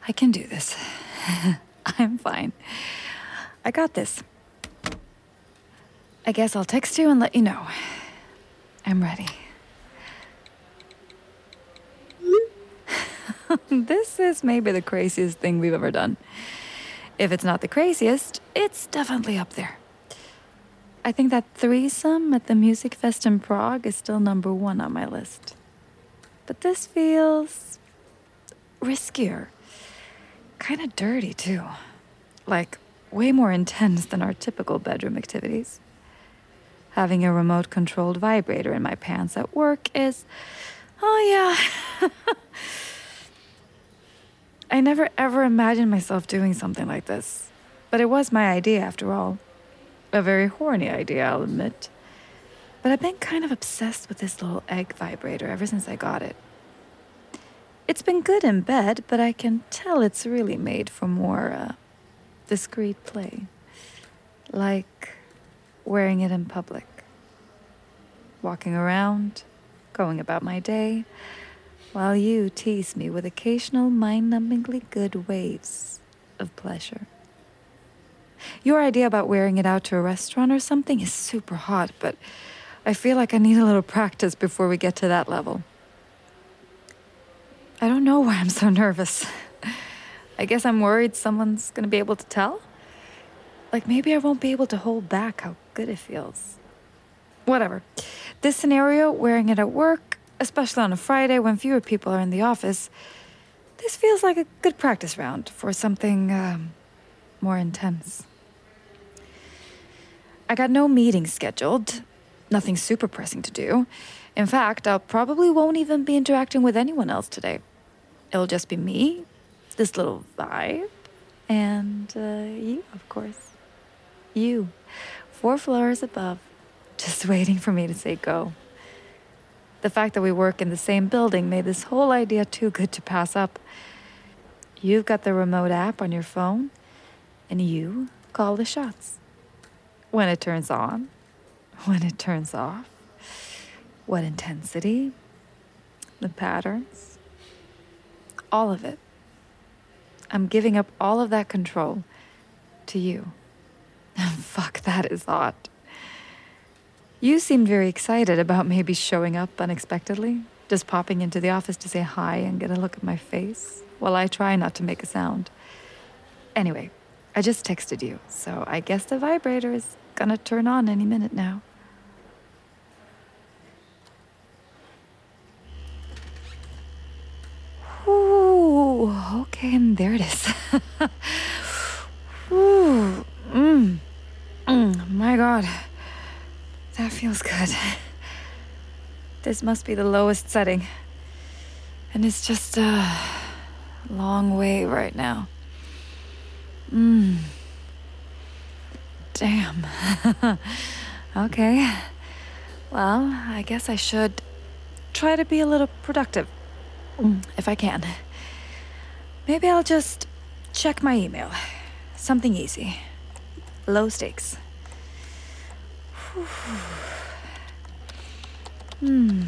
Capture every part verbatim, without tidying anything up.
I can do this. I'm fine. I got this. I guess I'll text you and let you know. I'm ready. This is maybe the craziest thing we've ever done. If it's not the craziest, it's definitely up there. I think that threesome at the Music Fest in Prague is still number one on my list. But this feels riskier. Kind of dirty, too. Like, way more intense than our typical bedroom activities. Having a remote-controlled vibrator in my pants at work is... Oh, yeah. I never ever imagined myself doing something like this. But it was my idea, after all. A very horny idea, I'll admit. But I've been kind of obsessed with this little egg vibrator ever since I got it. It's been good in bed, but I can tell it's really made for more, uh, discreet play. Like wearing it in public. Walking around, going about my day, while you tease me with occasional mind-numbingly good waves of pleasure. Your idea about wearing it out to a restaurant or something is super hot, but I feel like I need a little practice before we get to that level. I don't know why I'm so nervous. I guess I'm worried someone's gonna be able to tell. Like maybe I won't be able to hold back how good it feels. Whatever. This scenario, wearing it at work, especially on a Friday when fewer people are in the office, this feels like a good practice round for something um, more intense. I got no meetings scheduled, nothing super pressing to do. In fact, I probably won't even be interacting with anyone else today. It'll just be me, this little vibe, and uh, you, of course. You, four floors above, just waiting for me to say go. The fact that we work in the same building made this whole idea too good to pass up. You've got the remote app on your phone, and you call the shots. When it turns on, when it turns off, what intensity, the patterns, all of it. I'm giving up all of that control to you. Fuck, that is hot. You seemed very excited about maybe showing up unexpectedly, just popping into the office to say hi and get a look at my face, while I try not to make a sound. Anyway, I just texted you, so I guess the vibrator is gonna turn on any minute now. Ooh, okay, and there it is. Ooh, mm, mm, my God. That feels good. This must be the lowest setting. And it's just a long way right now. Mmm. Damn. Okay. Well, I guess I should try to be a little productive. If I can. Maybe I'll just check my email. Something easy. Low stakes. Hmm.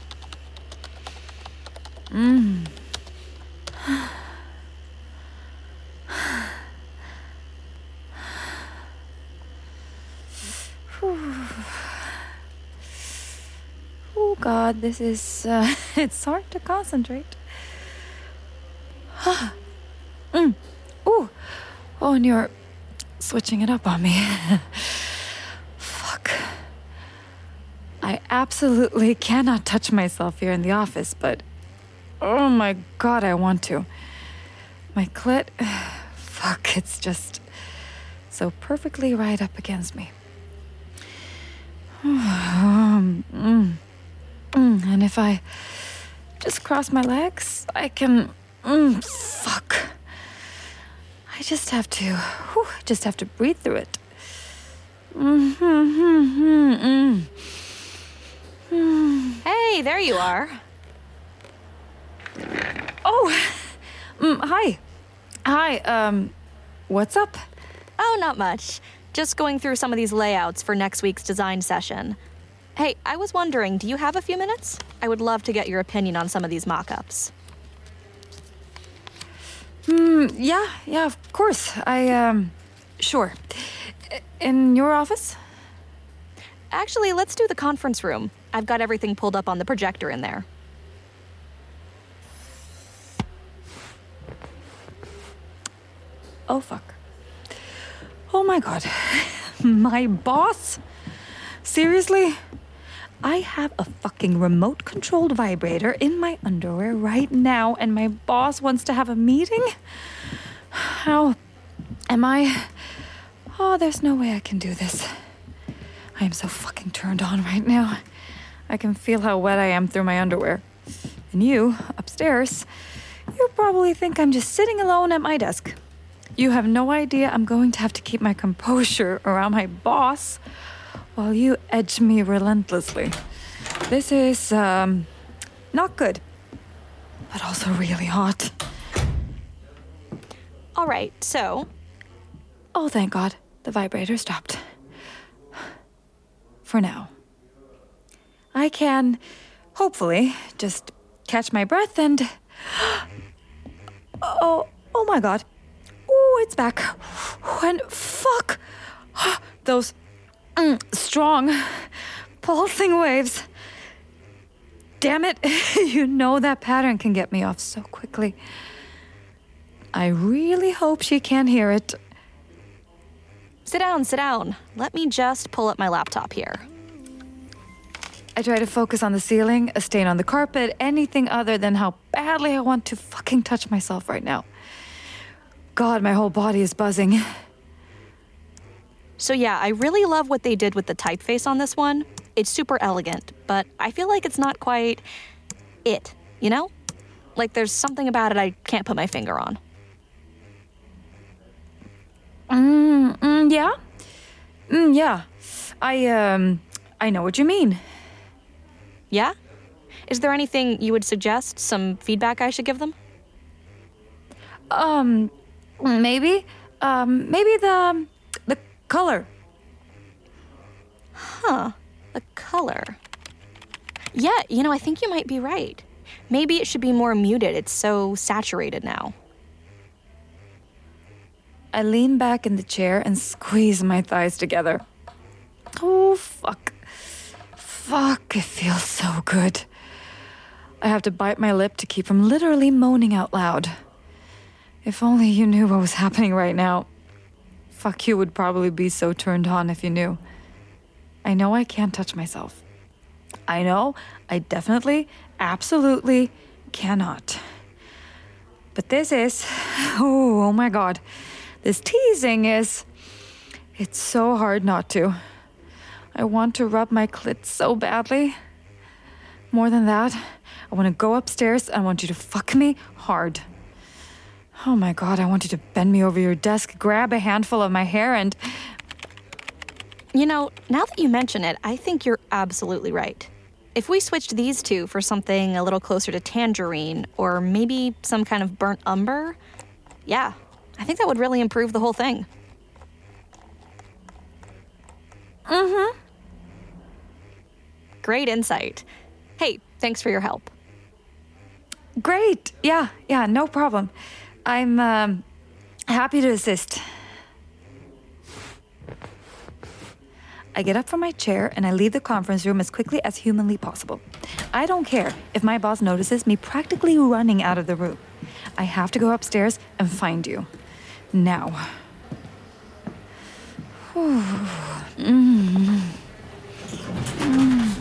Hmm. Oh God, this is, uh, it's hard to concentrate. mm. Ooh. Oh, and you're switching it up on me. Fuck. I absolutely cannot touch myself here in the office, but oh my God, I want to. My clit, fuck, it's just so perfectly right up against me. um, mm, mm, and if I just cross my legs, I can, mm, fuck. I just have to, whew, just have to breathe through it. Mm-hmm, mm-hmm, mm. Hey, there you are. Oh, mm, hi. Hi, um, what's up? Oh, not much. Just going through some of these layouts for next week's design session. Hey, I was wondering, do you have a few minutes? I would love to get your opinion on some of these mock-ups. Hmm, yeah, yeah, of course. I, um, sure. In your office? Actually, let's do the conference room. I've got everything pulled up on the projector in there. Oh, fuck. Oh my god. My boss? Seriously? I have a fucking remote-controlled vibrator in my underwear right now, and my boss wants to have a meeting? How am I? Oh, there's no way I can do this. I am so fucking turned on right now. I can feel how wet I am through my underwear. And you, upstairs, you probably think I'm just sitting alone at my desk. You have no idea I'm going to have to keep my composure around my boss while you edge me relentlessly. This is, um, not good, but also really hot. All right, so... Oh, thank God, the vibrator stopped. For now. I can, hopefully, just catch my breath and... Oh, oh my God. Oh, it's back. And fuck! Those mm, strong, pulsing waves. Damn it, you know that pattern can get me off so quickly. I really hope she can't hear it. Sit down, sit down. Let me just pull up my laptop here. I try to focus on the ceiling, a stain on the carpet, anything other than how badly I want to fucking touch myself right now. God, my whole body is buzzing. So yeah, I really love what they did with the typeface on this one. It's super elegant, but I feel like it's not quite it, you know? Like there's something about it I can't put my finger on. Mm, mm, yeah? Mm, yeah. I, um, I know what you mean. Yeah? Is there anything you would suggest? Some feedback I should give them? Um, maybe, um, maybe the, the color. Huh. The color. Yeah, you know, I think you might be right. Maybe it should be more muted. It's so saturated now. I lean back in the chair and squeeze my thighs together. Oh, fuck. Fuck, it feels so good. I have to bite my lip to keep from literally moaning out loud. If only you knew what was happening right now. Fuck, you would probably be so turned on if you knew. I know I can't touch myself. I know I definitely, absolutely cannot. But this is... Oh, oh my God. This teasing is... It's so hard not to. I want to rub my clit so badly. More than that, I want to go upstairs and I want you to fuck me hard. Oh my God, I want you to bend me over your desk, grab a handful of my hair and... You know, now that you mention it, I think you're absolutely right. If we switched these two for something a little closer to tangerine, or maybe some kind of burnt umber, yeah, I think that would really improve the whole thing. Mm-hmm. Great insight. Hey, thanks for your help. Great. Yeah, yeah, no problem. I'm, um, happy to assist. I get up from my chair and I leave the conference room as quickly as humanly possible. I don't care if my boss notices me practically running out of the room. I have to go upstairs and find you. Now. mm. Mm.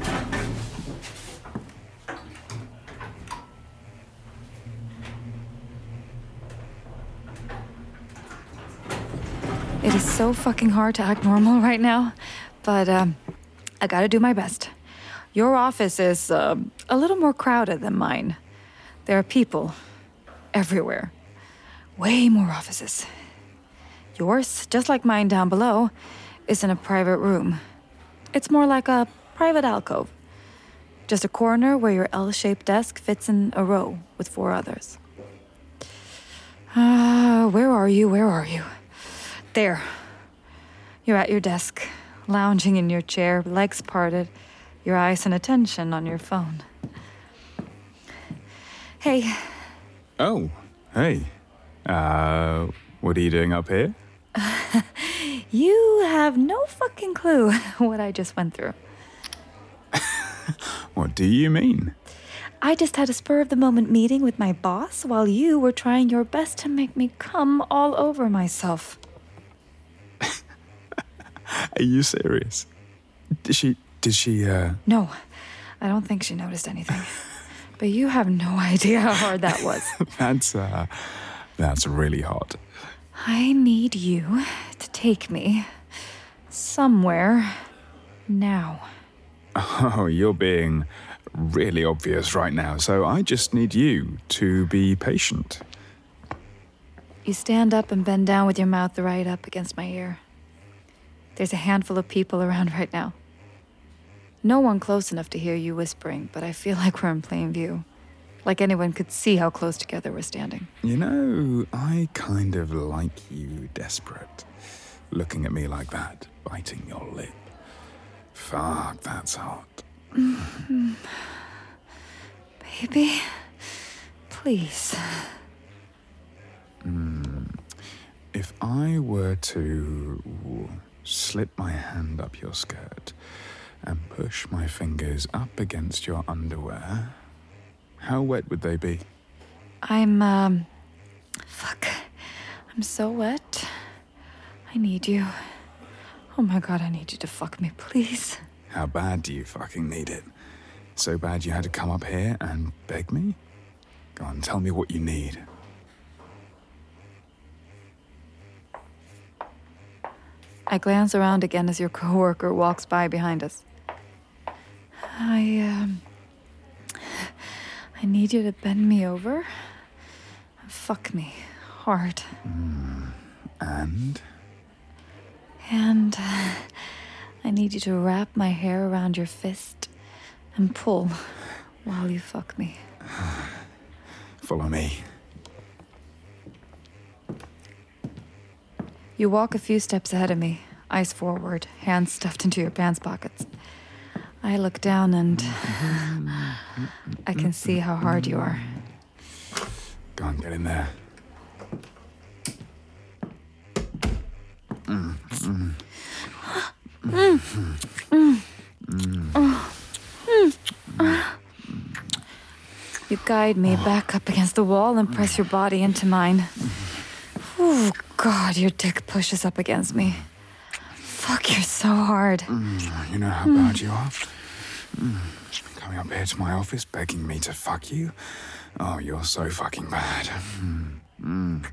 It is so fucking hard to act normal right now, but um, I gotta do my best. Your office is uh, a little more crowded than mine. There are people everywhere. Way more offices. Yours, just like mine down below, is in a private room. It's more like a private alcove. Just a corner where your L-shaped desk fits in a row with four others. Ah, uh, where are you? Where are you? There. You're at your desk, lounging in your chair, legs parted, your eyes and attention on your phone. Hey. Oh, hey. Uh, what are you doing up here? You have no fucking clue what I just went through. What do you mean? I just had a spur-of-the-moment meeting with my boss while you were trying your best to make me come all over myself. Are you serious? Did she, did she, uh... No, I don't think she noticed anything. But you have no idea how hard that was. that's, uh, that's really hot. I need you to take me somewhere now. Oh, you're being really obvious right now, so I just need you to be patient. You stand up and bend down with your mouth right up against my ear. There's a handful of people around right now. No one close enough to hear you whispering, but I feel like we're in plain view. Like anyone could see how close together we're standing. You know, I kind of like you, Desperate. Looking at me like that, biting your lip. Fuck, that's hot. Mm-hmm. Baby, please. Mm. If I were to slip my hand up your skirt and push my fingers up against your underwear, how wet would they be? I'm, um... Fuck. I'm so wet. I need you. Oh my god, I need you to fuck me, please. How bad do you fucking need it? So bad you had to come up here and beg me? Go on, tell me what you need. I glance around again as your coworker walks by behind us. I, um... I need you to bend me over and fuck me hard. Mm. And? And uh, I need you to wrap my hair around your fist and pull while you fuck me. Follow me. You walk a few steps ahead of me, eyes forward, hands stuffed into your pants pockets. I look down and I can see how hard you are. Go on, get in there. Mm, mm. Mm. Mm. Mm. Oh. Mm. You guide me back up against the wall and press your body into mine. Oh, God, your dick pushes up against me. Fuck, you're so hard. Mm. You know how mm. bad you are? Mm. Coming up here to my office begging me to fuck you? Oh, you're so fucking bad. Mm. Mm.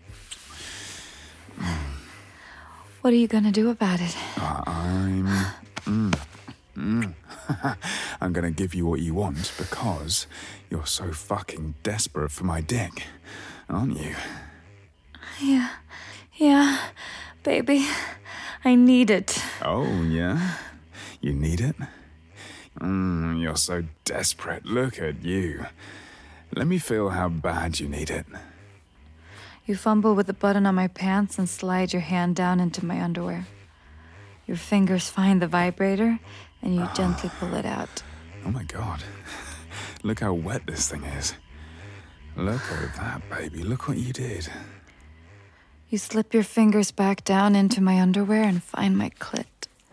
Mm. What are you gonna do about it? Uh, I'm... Mm, mm. I'm gonna give you what you want because you're so fucking desperate for my dick, aren't you? Yeah. Yeah, baby. I need it. Oh, yeah? You need it? Mm, you're so desperate. Look at you. Let me feel how bad you need it. You fumble with the button on my pants and slide your hand down into my underwear. Your fingers find the vibrator, and you oh. gently pull it out. Oh my god. Look how wet this thing is. Look at that, baby. Look what you did. You slip your fingers back down into my underwear and find my clit.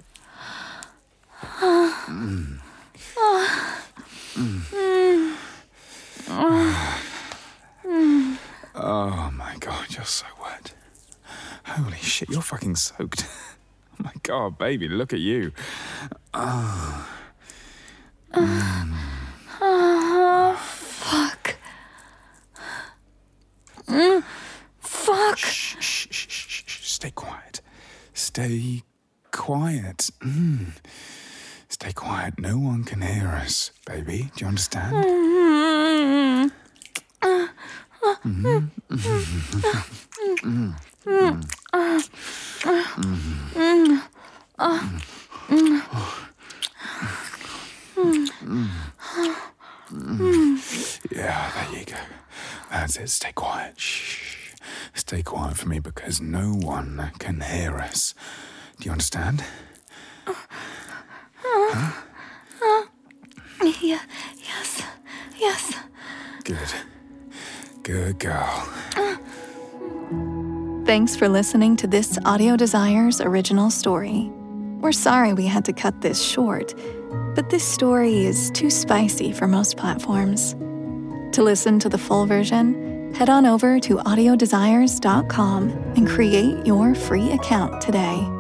mm. Mm. Mm. Oh my god, you're so wet. Holy shit, you're fucking soaked. Oh my god, baby, look at you. Oh. Mm. Oh, fuck. Mm. Fuck. Shh, shh, shh, shh, shh. Stay quiet. Stay quiet. Mm. Stay quiet. No one can hear us, baby. Do you understand? Mm-hmm. Mm-hmm. Mm-hmm. Mm-hmm. Yeah, there you go. That's it. Stay quiet. Shh. Stay quiet for me because no one can hear us. Do you understand? Huh? Yeah, yes, yes. Good. Good girl. Thanks for listening to this Audio Desires original story. We're sorry we had to cut this short, but this story is too spicy for most platforms. To listen to the full version, head on over to audio desires dot com and create your free account today.